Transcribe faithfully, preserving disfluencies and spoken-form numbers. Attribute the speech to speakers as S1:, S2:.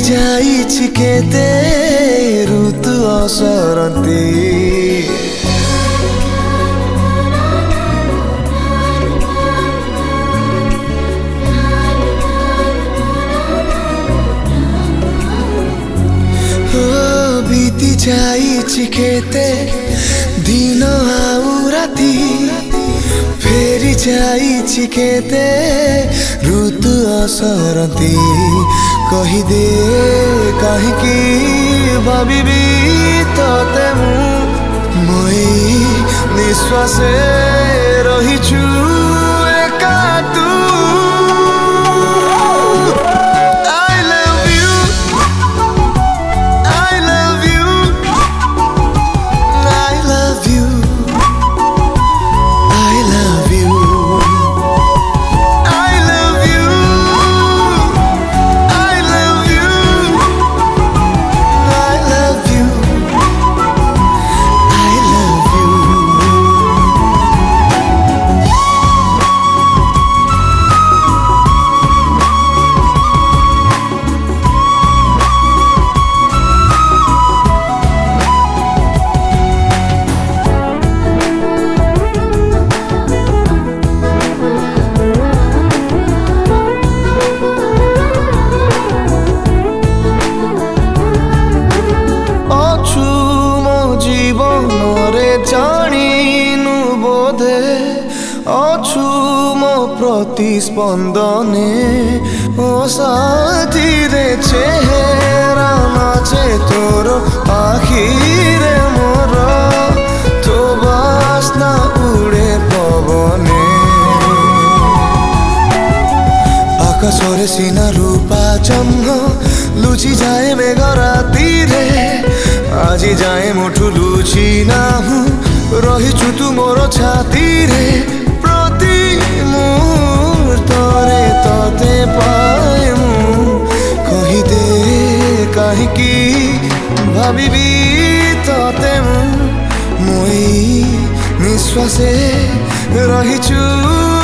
S1: ଯାଇଛି କେତେ ଋତୁ ଅସରନ୍ତି बीती ଯାଇଛି केते दिन आउ राति फेरी ଯାଇଛି केते ऋतु असरती कहीदे कहीं भाविबी तोते मुई निश्वासे रहीछु एका तू जानिनु बोधे अछु मो प्रतिस्पंदने ओ साथी रे चेहरा नाचे तोर आखिरे मोर तो बासना उड़े पवने आकाशरे सीना रूपा चंद्र लुचि जाए मेघ राती रे आजी जाए मुठु लुचि ना हूँ रहीछु तू मोर छाती रे प्रति मुहूर्तरे तते पाए मु कहीदे कहीं भाविबी तते मुई निश्वासे रहीछु।